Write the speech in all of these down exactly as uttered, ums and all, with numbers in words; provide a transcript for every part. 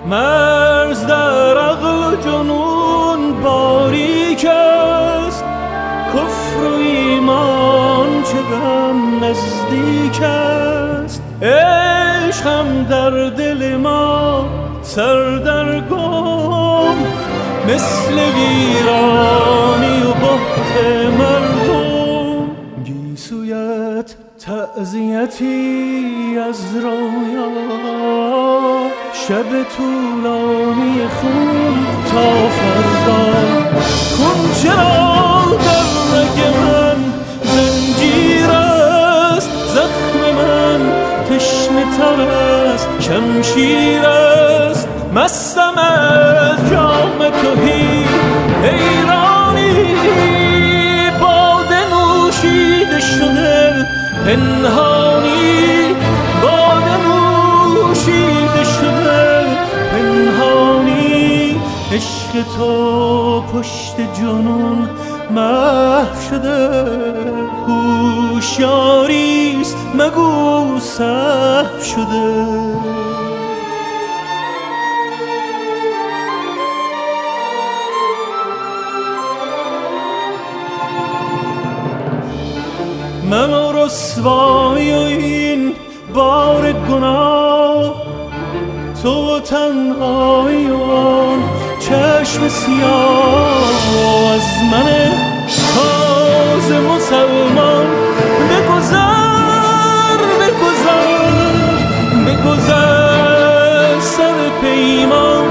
مرز در عقل و جنون باریک است، کفر و ایمان چه غم نزدیک است. عشقم در دل ما سردرگم، مثل ویرانی و بحت مردم. گیسویت تعزیتی از رویا، شب طولانی خون تا فردا. خون چرا در رگ من زنجیر است، زخم من تشنه تر است شمشیر است. مستم از جام تهی حیرانی، باده نوشیده شده پنهانی، باده نوشیده شده پنهانی. عشق تو پشت جنون محو شده، هوشیاریست مگو سهو شده. من و رسوایی و این بار گناه، تو و تنهایی و آن چشم سیاه. از من تازه مسلمان بگذر بگذر بگذر، سر پیمان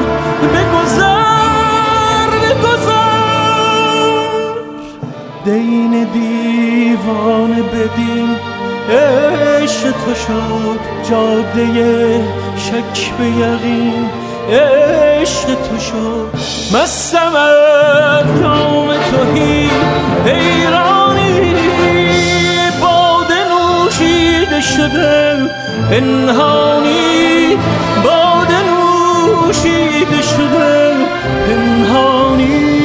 بگذر بگذر. دین دیوانه بدین عشق تو شد، جاده شک به یقین عشق تو شد. مستم از جام تهی حیرانی، باده نوشیده شده پنهانی، باده نوشیده شده پنهانی.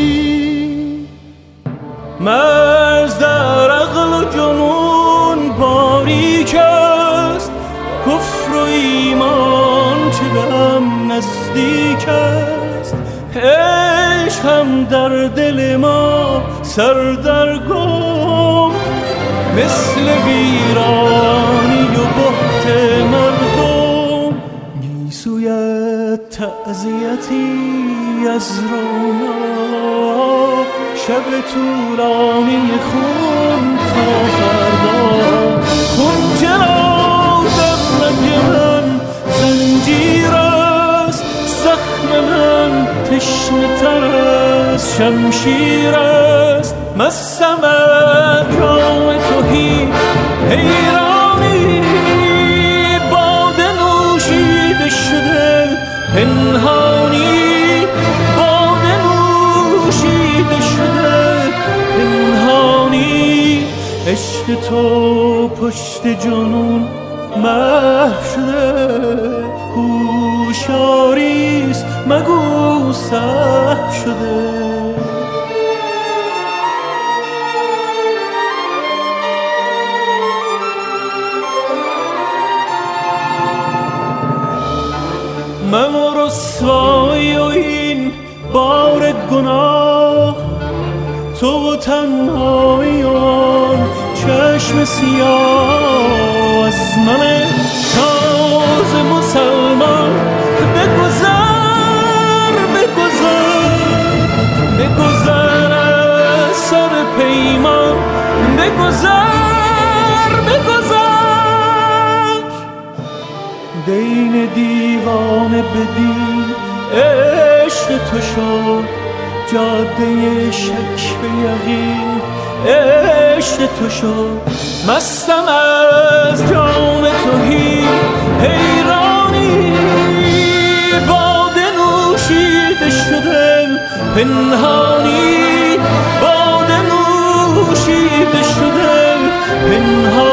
مرز در عقل و جنون باریک است، کفر و ایمان چه غم نزدیک است. عشقم در دل ما سردرگم، مثل ویرانی و بحت مردم. گیسویت تعزیتی از رویا، شب طولانی خون تا فردا. خون چرا در رگ من زنجیر است، زخم من تشنه تر از شمشیر است. مستم از جام تهی حیرانی، باده نوشیده شده پنهانی، باده نوشیده شده پنهانی. عشق تو پشت جنون محو شده، هوشیاریست مگو سهو شده. من و رسوایی و این بار گناه، تو و تنهایی آن چشم سیاه. از من تازه مسلمان بگذر بگذر بگذر، از سر پیمان بگذر بگذر. دین دیوانه بدین عشق تو شد، جاده شک به یقین عشق تو شد. مستم از جام تهی حیرانی، باده نوشیده شده پنهانی، باده نوشیده شده پنهانی.